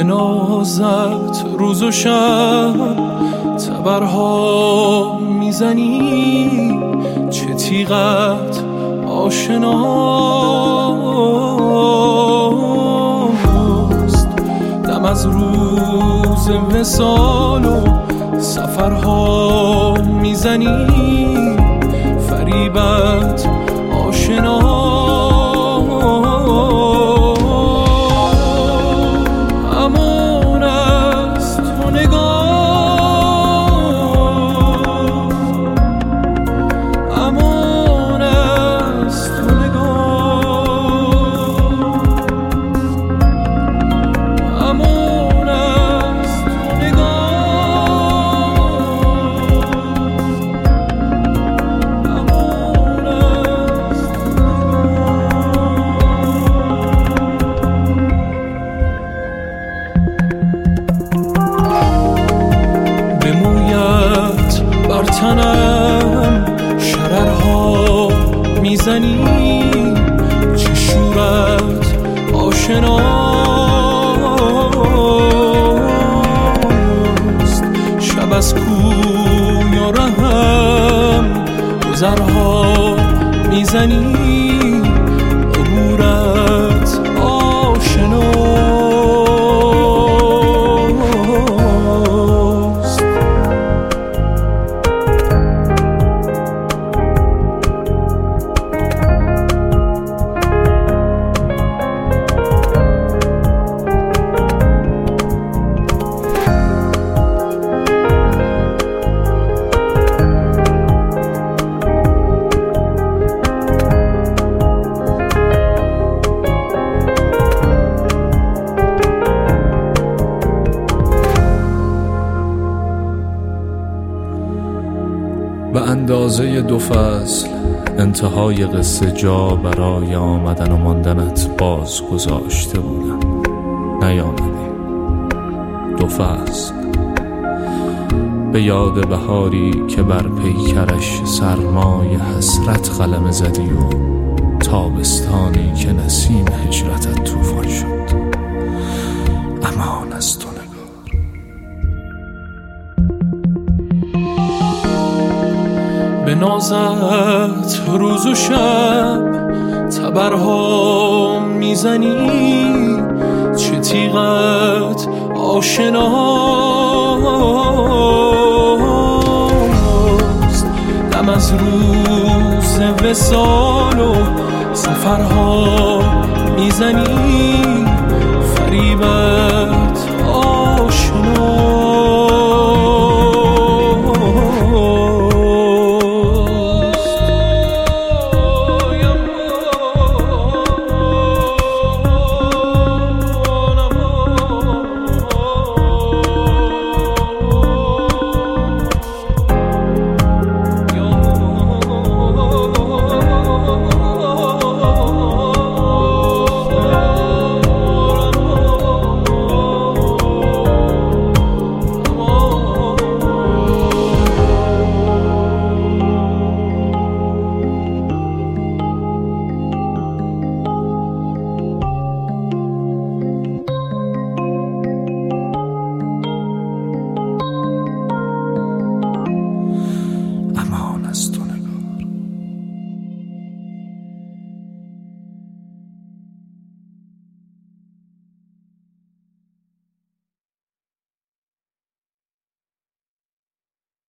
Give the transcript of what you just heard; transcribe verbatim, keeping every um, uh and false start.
نازت روز و شب تبرها میزنی، چه تیغت آشناست. دم از روز وصال و سفرها میزنی، فریبت آشناست. امان از تو نگاه، امان از تو نگاه، امان از تو نگاه، امان از تو به مویت بر تنم شررها میزنی، چه شورت آشناست. شب از کوی و رهم گذرها میزنی، عبورت آشناست. به اندازه دو فصل انتهای قصه جا برای آمدن و ماندنت باز گذاشته بودم، نیامدی. دو فصل به یاد بهاری که بر پیکرش سرمای حسرت قلمه زدی و تابستانی که نسیم هجرتت طوفان شد. امان از تو نگار. به نازت روز و شب تبرها میزنی، چه تیغت آشناست. دم از روز وصال و سفرها میزنی، فریبت آشناست.